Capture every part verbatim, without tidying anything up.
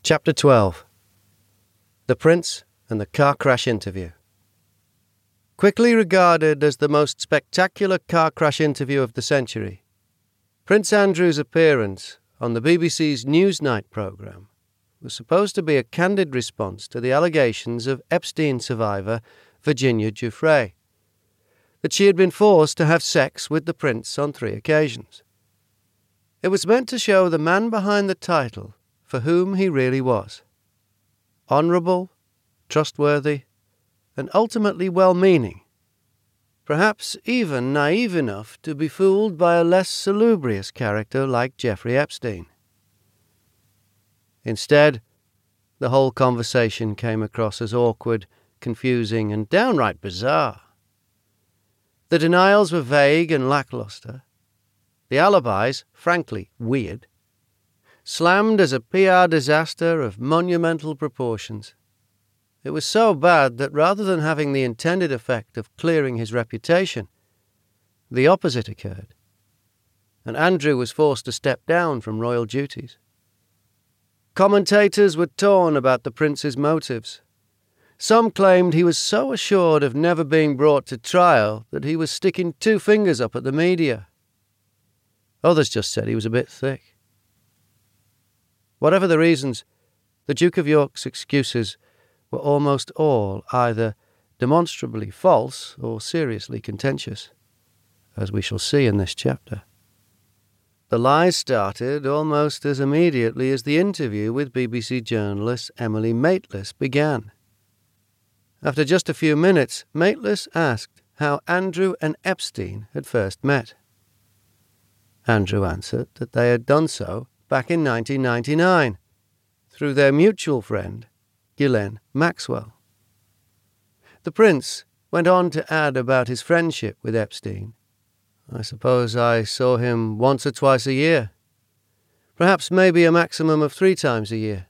Chapter twelve. The Prince and the Car Crash Interview. Quickly regarded as the most spectacular car crash interview of the century, Prince Andrew's appearance on the B B C's Newsnight programme was supposed to be a candid response to the allegations of Epstein survivor Virginia Giuffre, that she had been forced to have sex with the prince on three occasions. It was meant to show the man behind the title for whom he really was: honourable, trustworthy, and ultimately well-meaning, perhaps even naive enough to be fooled by a less salubrious character like Jeffrey Epstein. Instead, the whole conversation came across as awkward, confusing, and downright bizarre. The denials were vague and lacklustre, the alibis frankly weird, slammed as a P R disaster of monumental proportions. It was so bad that rather than having the intended effect of clearing his reputation, the opposite occurred, and Andrew was forced to step down from royal duties. Commentators were torn about the prince's motives. Some claimed he was so assured of never being brought to trial that he was sticking two fingers up at the media. Others just said he was a bit thick. Whatever the reasons, the Duke of York's excuses were almost all either demonstrably false or seriously contentious, as we shall see in this chapter. The lies started almost as immediately as the interview with B B C journalist Emily Maitlis began. After just a few minutes, Maitlis asked how Andrew and Epstein had first met. Andrew answered that they had done so back in nineteen ninety-nine, through their mutual friend, Ghislaine Maxwell. The prince went on to add about his friendship with Epstein. I suppose I saw him once or twice a year, perhaps maybe a maximum of three times a year.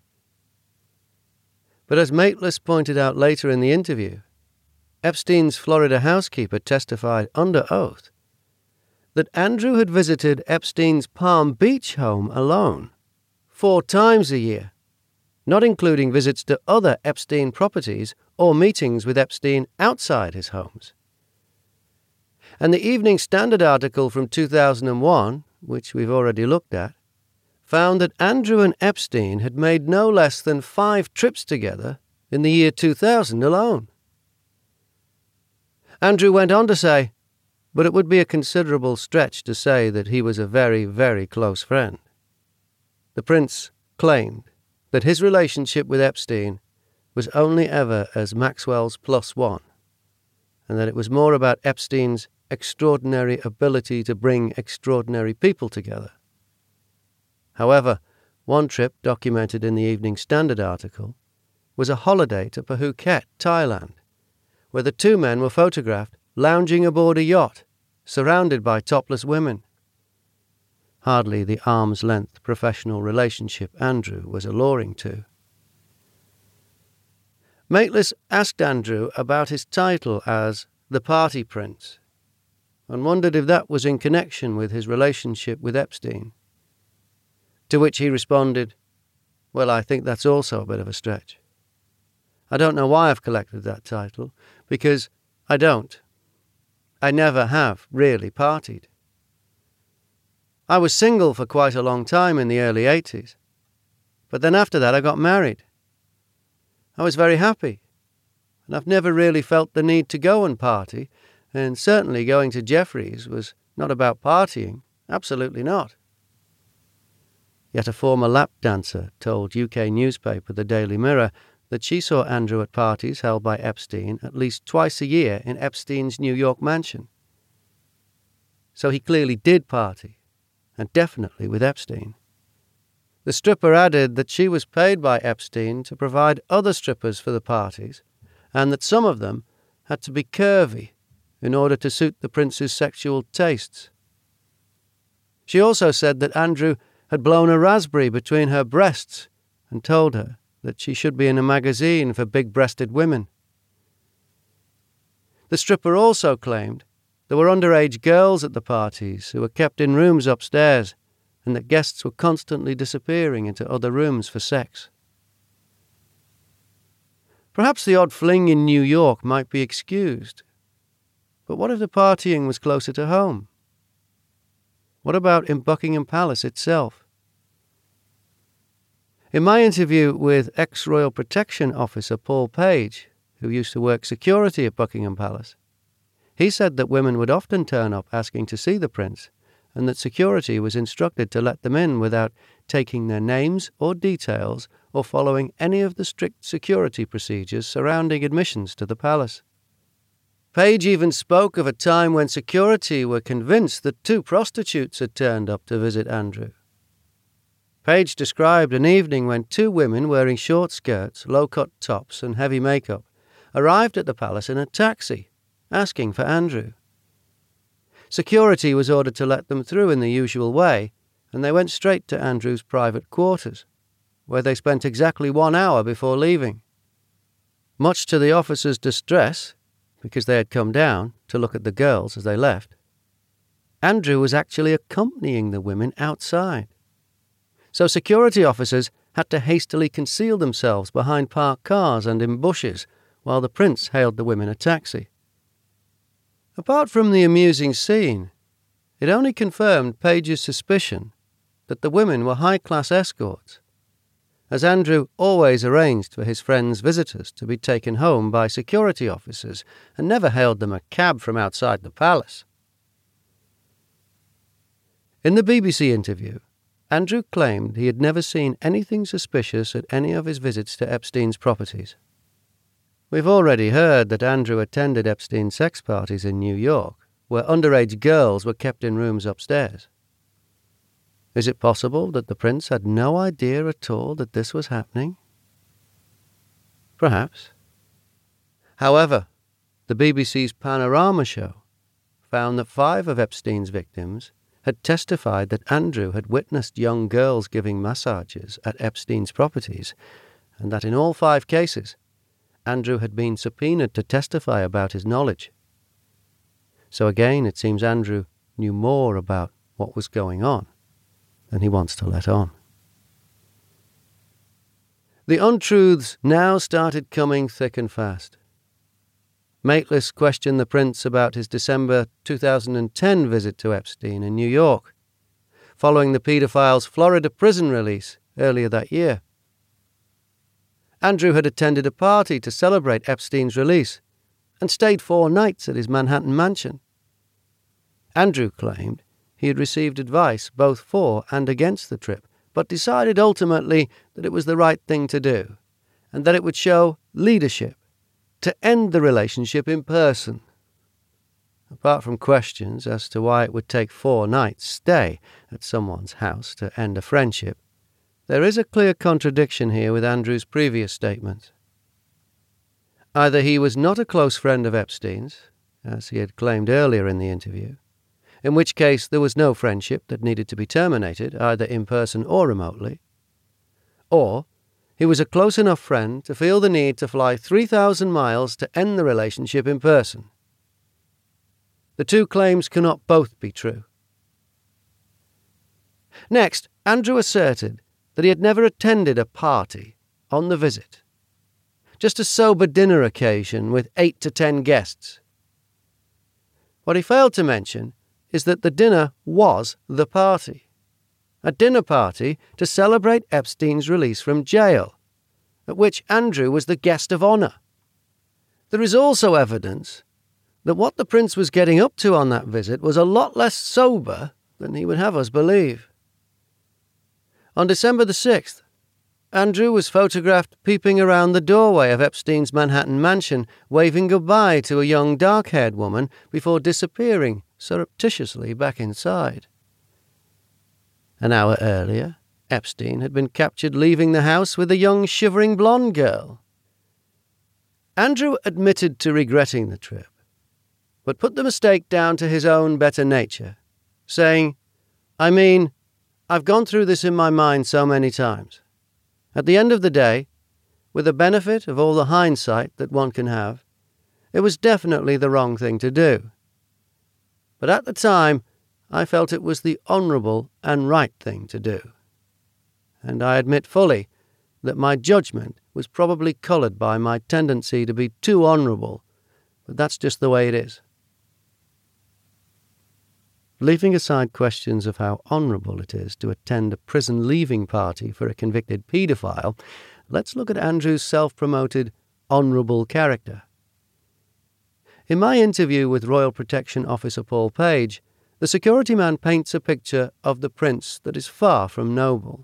But as Maitlis pointed out later in the interview, Epstein's Florida housekeeper testified under oath that Andrew had visited Epstein's Palm Beach home alone four times a year, not including visits to other Epstein properties or meetings with Epstein outside his homes. And the Evening Standard article from two thousand one, which we've already looked at, found that Andrew and Epstein had made no less than five trips together in the year two thousand alone. Andrew went on to say, but it would be a considerable stretch to say that he was a very, very close friend. The prince claimed that his relationship with Epstein was only ever as Maxwell's plus one, and that it was more about Epstein's extraordinary ability to bring extraordinary people together. However, one trip documented in the Evening Standard article was a holiday to Phuket, Thailand, where the two men were photographed lounging aboard a yacht, surrounded by topless women. Hardly the arm's-length professional relationship Andrew was alluring to. Maitlis asked Andrew about his title as the Party Prince, and wondered if that was in connection with his relationship with Epstein. To which he responded, well, I think that's also a bit of a stretch. I don't know why I've collected that title, because I don't. I never have really partied. I was single for quite a long time in the early eighties, but then after that I got married. I was very happy, and I've never really felt the need to go and party, and certainly going to Jeffrey's was not about partying, absolutely not. Yet a former lap dancer told U K newspaper The Daily Mirror that she saw Andrew at parties held by Epstein at least twice a year in Epstein's New York mansion. So he clearly did party, and definitely with Epstein. The stripper added that she was paid by Epstein to provide other strippers for the parties, and that some of them had to be curvy in order to suit the prince's sexual tastes. She also said that Andrew had blown a raspberry between her breasts and told her that she should be in a magazine for big-breasted women. The stripper also claimed there were underage girls at the parties who were kept in rooms upstairs, and that guests were constantly disappearing into other rooms for sex. Perhaps the odd fling in New York might be excused. But what if the partying was closer to home? What about in Buckingham Palace itself? In my interview with ex-Royal Protection Officer Paul Page, who used to work security at Buckingham Palace, he said that women would often turn up asking to see the prince, and that security was instructed to let them in without taking their names or details or following any of the strict security procedures surrounding admissions to the palace. Page even spoke of a time when security were convinced that two prostitutes had turned up to visit Andrew. Page described an evening when two women wearing short skirts, low-cut tops and heavy makeup arrived at the palace in a taxi, asking for Andrew. Security was ordered to let them through in the usual way, and they went straight to Andrew's private quarters, where they spent exactly one hour before leaving. Much to the officers' distress, because they had come down to look at the girls as they left, Andrew was actually accompanying the women outside. So security officers had to hastily conceal themselves behind parked cars and in bushes while the prince hailed the women a taxi. Apart from the amusing scene, it only confirmed Page's suspicion that the women were high-class escorts, as Andrew always arranged for his friends' visitors to be taken home by security officers and never hailed them a cab from outside the palace. In the B B C interview, Andrew claimed he had never seen anything suspicious at any of his visits to Epstein's properties. We've already heard that Andrew attended Epstein's sex parties in New York, where underage girls were kept in rooms upstairs. Is it possible that the prince had no idea at all that this was happening? Perhaps. However, the B B C's Panorama show found that five of Epstein's victims had testified that Andrew had witnessed young girls giving massages at Epstein's properties, and that in all five cases, Andrew had been subpoenaed to testify about his knowledge. So again, it seems Andrew knew more about what was going on than he wants to let on. The untruths now started coming thick and fast. Maitlis questioned the prince about his December two thousand ten visit to Epstein in New York, following the paedophile's Florida prison release earlier that year. Andrew had attended a party to celebrate Epstein's release and stayed four nights at his Manhattan mansion. Andrew claimed he had received advice both for and against the trip, but decided ultimately that it was the right thing to do, and that it would show leadership to end the relationship in person. Apart from questions as to why it would take four nights' stay at someone's house to end a friendship, there is a clear contradiction here with Andrew's previous statements. Either he was not a close friend of Epstein's, as he had claimed earlier in the interview, in which case there was no friendship that needed to be terminated, either in person or remotely, or he was a close enough friend to feel the need to fly three thousand miles to end the relationship in person. The two claims cannot both be true. Next, Andrew asserted that he had never attended a party on the visit, just a sober dinner occasion with eight to ten guests. What he failed to mention is that the dinner was the party. A dinner party to celebrate Epstein's release from jail, at which Andrew was the guest of honour. There is also evidence that what the prince was getting up to on that visit was a lot less sober than he would have us believe. On December the sixth, Andrew was photographed peeping around the doorway of Epstein's Manhattan mansion, waving goodbye to a young dark-haired woman before disappearing surreptitiously back inside. An hour earlier, Epstein had been captured leaving the house with a young shivering blonde girl. Andrew admitted to regretting the trip, but put the mistake down to his own better nature, saying, "I mean, I've gone through this in my mind so many times. At the end of the day, with the benefit of all the hindsight that one can have, it was definitely the wrong thing to do. But at the time, I felt it was the honourable and right thing to do. And I admit fully that my judgment was probably coloured by my tendency to be too honourable, but that's just the way it is. Leaving aside questions of how honourable it is to attend a prison leaving party for a convicted paedophile, let's look at Andrew's self-promoted honourable character. In my interview with Royal Protection Officer Paul Page, the security man paints a picture of the prince that is far from noble.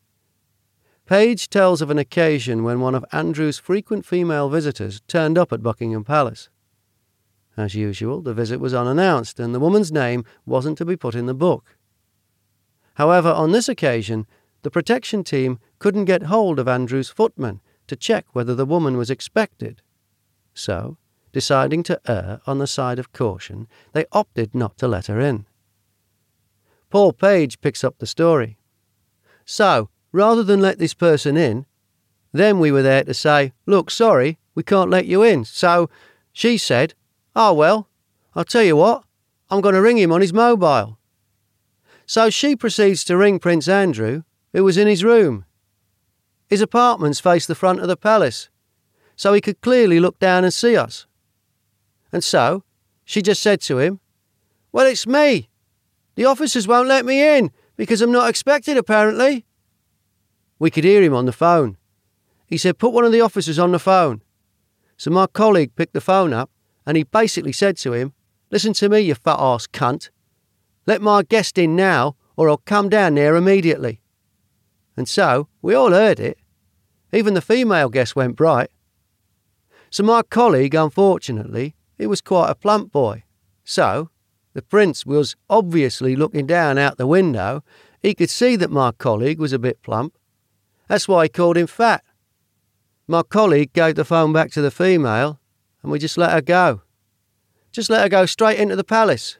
Page tells of an occasion when one of Andrew's frequent female visitors turned up at Buckingham Palace. As usual, the visit was unannounced, and the woman's name wasn't to be put in the book. However, on this occasion, the protection team couldn't get hold of Andrew's footman to check whether the woman was expected. So, deciding to err on the side of caution, they opted not to let her in. Paul Page picks up the story. So, rather than let this person in, then we were there to say, "Look, sorry, we can't let you in." So, she said, "Oh well, I'll tell you what, I'm going to ring him on his mobile." So she proceeds to ring Prince Andrew, who was in his room. His apartments faced the front of the palace, so he could clearly look down and see us. And so, she just said to him, "Well, it's me. The officers won't let me in, because I'm not expected, apparently." We could hear him on the phone. He said, "Put one of the officers on the phone." So my colleague picked the phone up, and he basically said to him, "Listen to me, you fat-ass cunt. Let my guest in now, or I'll come down there immediately." And so, we all heard it. Even the female guest went bright. So my colleague, unfortunately, he was quite a plump boy. So, the prince was obviously looking down out the window. He could see that my colleague was a bit plump. That's why he called him fat. My colleague gave the phone back to the female, and we just let her go. Just let her go straight into the palace.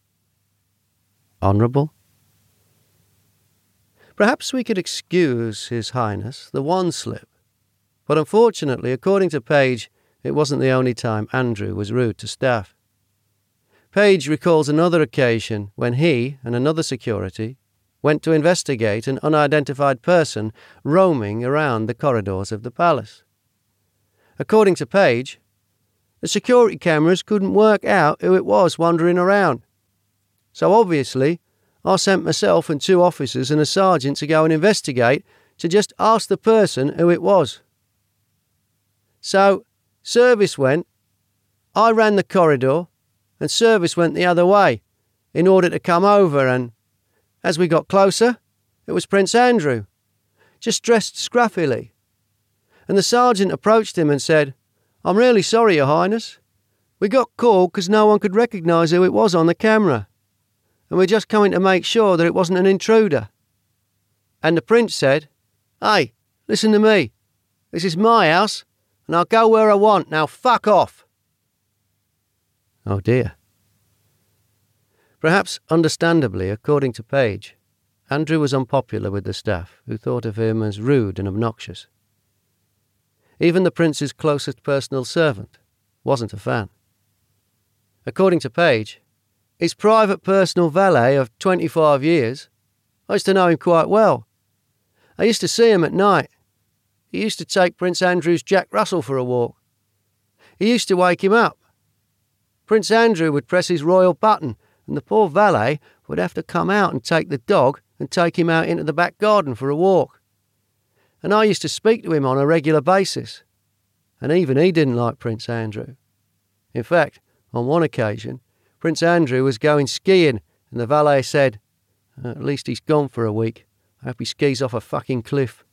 Honourable? Perhaps we could excuse His Highness the one slip, but unfortunately, according to Page, it wasn't the only time Andrew was rude to staff. Page recalls another occasion when he and another security went to investigate an unidentified person roaming around the corridors of the palace. According to Page, the security cameras couldn't work out who it was wandering around. So obviously, I sent myself and two officers and a sergeant to go and investigate to just ask the person who it was. So, service went, I ran the corridor, and service went the other way in order to come over, and as we got closer, it was Prince Andrew, just dressed scruffily. And the sergeant approached him and said, "I'm really sorry, Your Highness. We got called because no one could recognise who it was on the camera, and we're just coming to make sure that it wasn't an intruder." And the prince said, "Hey, listen to me. This is my house, and I'll go where I want. Now fuck off." Oh dear. Perhaps understandably, according to Page, Andrew was unpopular with the staff, who thought of him as rude and obnoxious. Even the prince's closest personal servant wasn't a fan. According to Page, his private personal valet of twenty-five years, I used to know him quite well. I used to see him at night. He used to take Prince Andrew's Jack Russell for a walk. He used to wake him up. Prince Andrew would press his royal button, and the poor valet would have to come out and take the dog and take him out into the back garden for a walk. And I used to speak to him on a regular basis. And even he didn't like Prince Andrew. In fact, on one occasion, Prince Andrew was going skiing, and the valet said, "At least he's gone for a week. I hope he skis off a fucking cliff."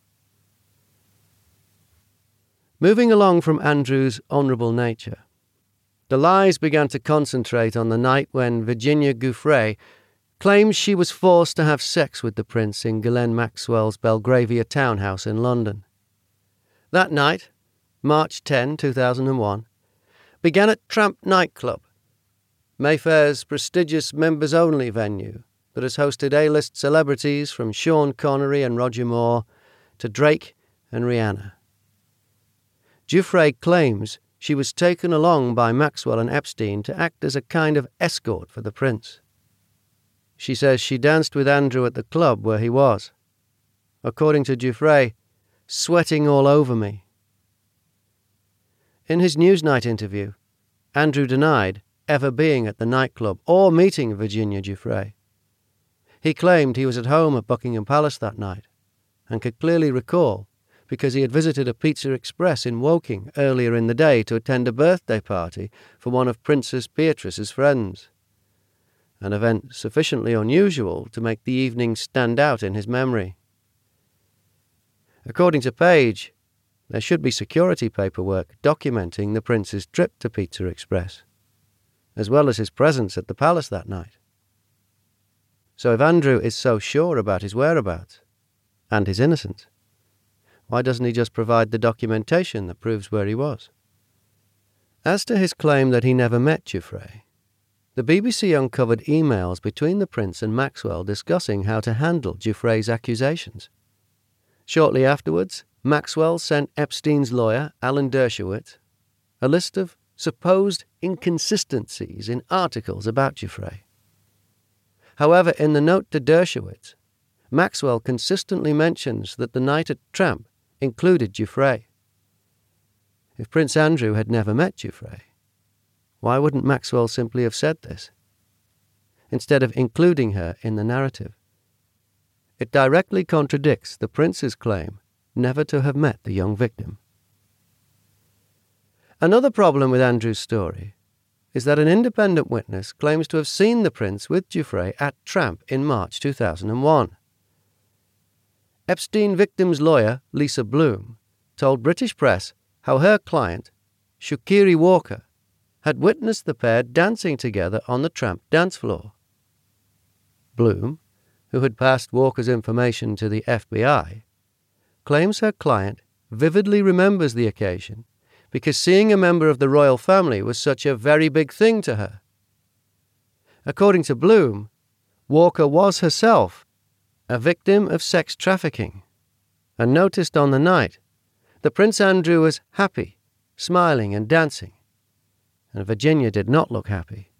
Moving along from Andrew's honourable nature, the lies began to concentrate on the night when Virginia Giuffre claims she was forced to have sex with the prince in Ghislaine Maxwell's Belgravia townhouse in London. That night, March tenth, two thousand one, began at Tramp nightclub, Mayfair's prestigious members-only venue that has hosted A-list celebrities from Sean Connery and Roger Moore to Drake and Rihanna. Giuffre claims she was taken along by Maxwell and Epstein to act as a kind of escort for the prince. She says she danced with Andrew at the club where he was. According to Giuffre, sweating all over me. In his Newsnight interview, Andrew denied ever being at the nightclub or meeting Virginia Giuffre. He claimed he was at home at Buckingham Palace that night and could clearly recall because he had visited a Pizza Express in Woking earlier in the day to attend a birthday party for one of Princess Beatrice's friends, an event sufficiently unusual to make the evening stand out in his memory. According to Page, there should be security paperwork documenting the prince's trip to Pizza Express, as well as his presence at the palace that night. So if Andrew is so sure about his whereabouts and his innocence, why doesn't he just provide the documentation that proves where he was? As to his claim that he never met Giuffre, the B B C uncovered emails between the prince and Maxwell discussing how to handle Giuffre's accusations. Shortly afterwards, Maxwell sent Epstein's lawyer, Alan Dershowitz, a list of supposed inconsistencies in articles about Giuffre. However, in the note to Dershowitz, Maxwell consistently mentions that the night at Tramp included Giuffre. If Prince Andrew had never met Giuffre, why wouldn't Maxwell simply have said this, instead of including her in the narrative? It directly contradicts the prince's claim never to have met the young victim. Another problem with Andrew's story is that an independent witness claims to have seen the prince with Giuffre at Tramp in March two thousand one. Epstein victim's lawyer, Lisa Bloom, told British press how her client, Shukiri Walker, had witnessed the pair dancing together on the Tramp dance floor. Bloom, who had passed Walker's information to the F B I, claims her client vividly remembers the occasion because seeing a member of the royal family was such a very big thing to her. According to Bloom, Walker was herself a victim of sex trafficking, and noticed on the night that Prince Andrew was happy, smiling and dancing, and Virginia did not look happy.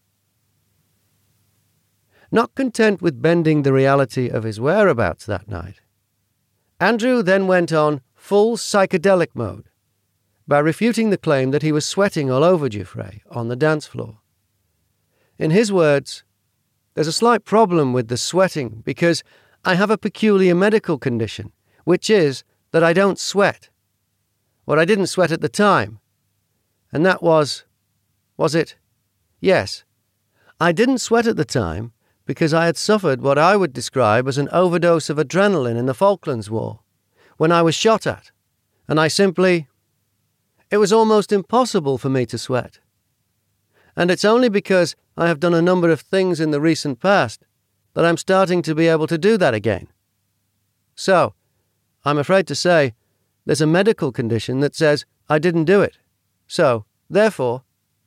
Not content with bending the reality of his whereabouts that night, Andrew then went on full psychedelic mode by refuting the claim that he was sweating all over Giuffre on the dance floor. In his words, "There's a slight problem with the sweating because I have a peculiar medical condition, which is that I don't sweat. Or I didn't sweat at the time. And that was... was it? Yes. I didn't sweat at the time because I had suffered what I would describe as an overdose of adrenaline in the Falklands War, when I was shot at, and I simply... it was almost impossible for me to sweat. And it's only because I have done a number of things in the recent past that I'm starting to be able to do that again. So, I'm afraid to say, there's a medical condition that says I didn't do it. So, therefore..."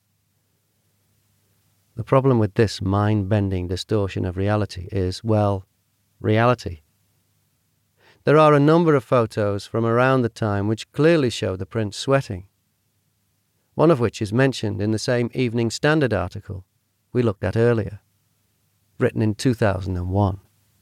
The problem with this mind-bending distortion of reality is, well, reality. There are a number of photos from around the time which clearly show the prince sweating, one of which is mentioned in the same Evening Standard article we looked at earlier, written in two thousand one.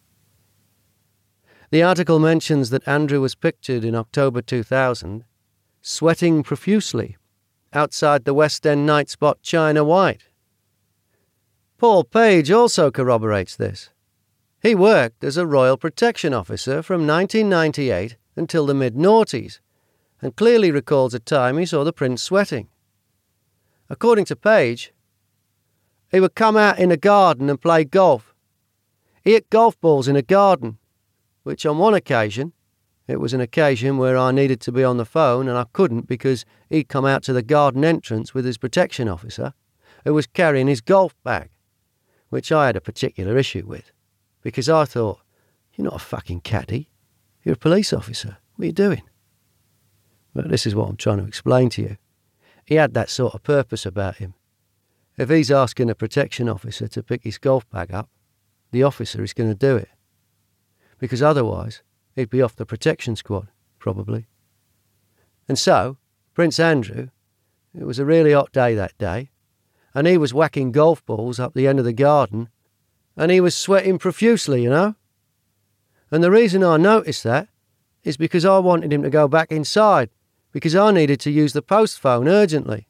The article mentions that Andrew was pictured in October two thousand, sweating profusely outside the West End night spot China White. Paul Page also corroborates this. He worked as a Royal Protection Officer from nineteen ninety-eight until the mid-noughties, and clearly recalls a time he saw the prince sweating. According to Page, he would come out in a garden and play golf. He hit golf balls in a garden, which on one occasion, it was an occasion where I needed to be on the phone and I couldn't because he'd come out to the garden entrance with his protection officer, who was carrying his golf bag, which I had a particular issue with, because I thought, you're not a fucking caddy, you're a police officer, what are you doing? But this is what I'm trying to explain to you. He had that sort of purpose about him. If he's asking a protection officer to pick his golf bag up, the officer is going to do it. Because otherwise, he'd be off the protection squad, probably. And so, Prince Andrew, it was a really hot day that day, and he was whacking golf balls up the end of the garden, and he was sweating profusely, you know? And the reason I noticed that is because I wanted him to go back inside, because I needed to use the post phone urgently.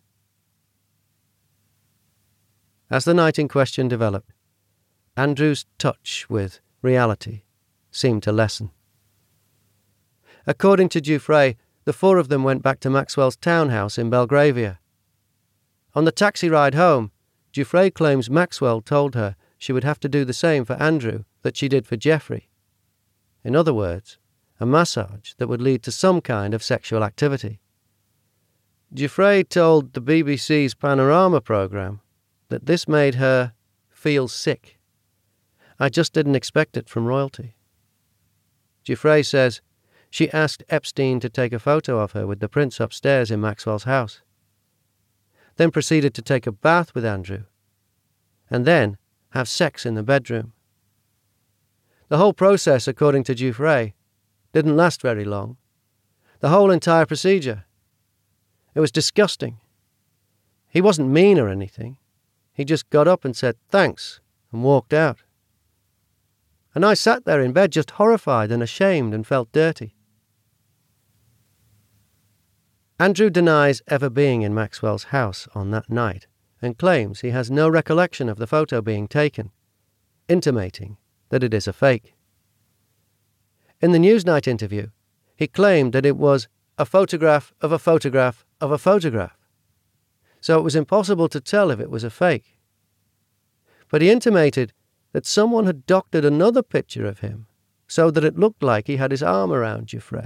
As the night in question developed, Andrew's touch with reality seemed to lessen. According to Giuffre, the four of them went back to Maxwell's townhouse in Belgravia. On the taxi ride home, Giuffre claims Maxwell told her she would have to do the same for Andrew that she did for Jeffrey. In other words, a massage that would lead to some kind of sexual activity. Giuffre told the B B C's Panorama programme that this made her feel sick. I just didn't expect it from royalty. Giuffre says she asked Epstein to take a photo of her with the prince upstairs in Maxwell's house, then proceeded to take a bath with Andrew, and then have sex in the bedroom. The whole process, according to Giuffre, didn't last very long. The whole entire procedure. It was disgusting. He wasn't mean or anything. He just got up and said thanks and walked out. And I sat there in bed just horrified and ashamed and felt dirty. Andrew denies ever being in Maxwell's house on that night and claims he has no recollection of the photo being taken, intimating that it is a fake. In the Newsnight interview, he claimed that it was a photograph of a photograph of a photograph, so it was impossible to tell if it was a fake. But he intimated that someone had doctored another picture of him so that it looked like he had his arm around Giuffre.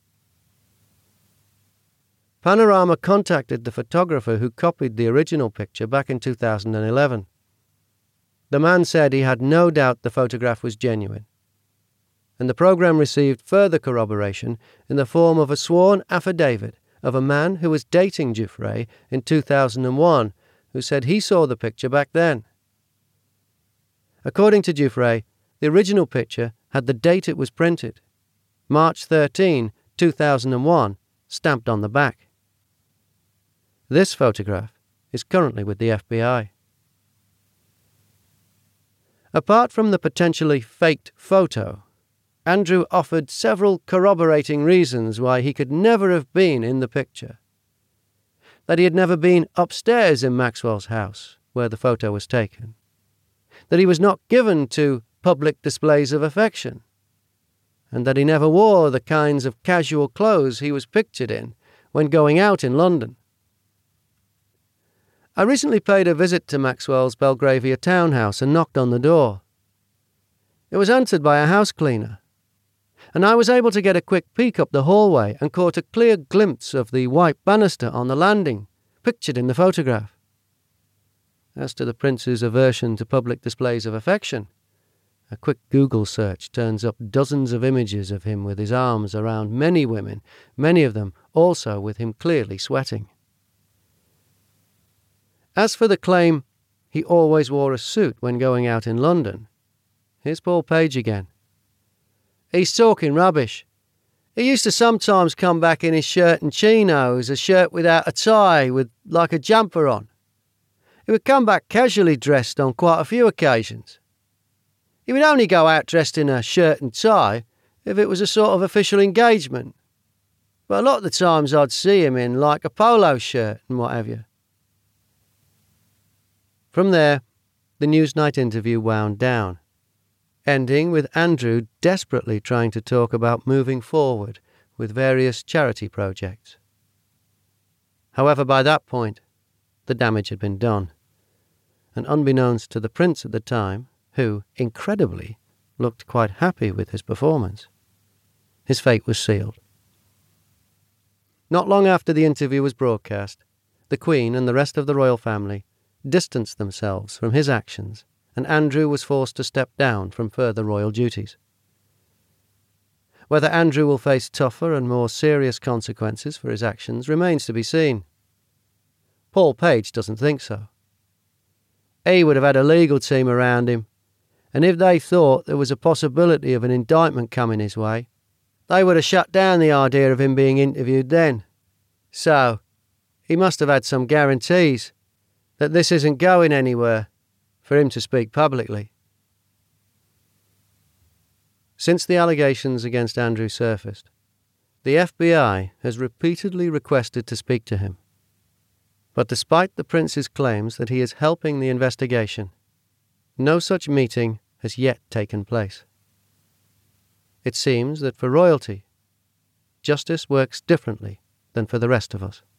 Panorama contacted the photographer who copied the original picture back in two thousand eleven. The man said he had no doubt the photograph was genuine, and the programme received further corroboration in the form of a sworn affidavit of a man who was dating Giuffre in two thousand one, who said he saw the picture back then. According to Giuffre, the original picture had the date it was printed, March thirteenth, two thousand one, stamped on the back. This photograph is currently with the F B I. Apart from the potentially faked photo, Andrew offered several corroborating reasons why he could never have been in the picture. That he had never been upstairs in Maxwell's house, where the photo was taken. That he was not given to public displays of affection. And that he never wore the kinds of casual clothes he was pictured in when going out in London. I recently paid a visit to Maxwell's Belgravia townhouse and knocked on the door. It was answered by a house cleaner, and I was able to get a quick peek up the hallway and caught a clear glimpse of the white banister on the landing, pictured in the photograph. As to the prince's aversion to public displays of affection, a quick Google search turns up dozens of images of him with his arms around many women, many of them also with him clearly sweating. As for the claim he always wore a suit when going out in London, here's Paul Page again. He's talking rubbish. He used to sometimes come back in his shirt and chinos, a shirt without a tie, with like a jumper on. He would come back casually dressed on quite a few occasions. He would only go out dressed in a shirt and tie if it was a sort of official engagement. But a lot of the times I'd see him in like a polo shirt and what have you. From there, the Newsnight interview wound down, ending with Andrew desperately trying to talk about moving forward with various charity projects. However, by that point, the damage had been done, and unbeknownst to the prince at the time, who, incredibly, looked quite happy with his performance, his fate was sealed. Not long after the interview was broadcast, the Queen and the rest of the royal family distanced themselves from his actions, and Andrew was forced to step down from further royal duties. Whether Andrew will face tougher and more serious consequences for his actions remains to be seen. Paul Page doesn't think so. He would have had a legal team around him, and if they thought there was a possibility of an indictment coming his way, they would have shut down the idea of him being interviewed then. So, he must have had some guarantees that this isn't going anywhere for him to speak publicly. Since the allegations against Andrew surfaced, The F B I has repeatedly requested to speak to him. But despite the prince's claims that he is helping the investigation, no such meeting has yet taken place. It seems that for royalty, justice works differently than for the rest of us.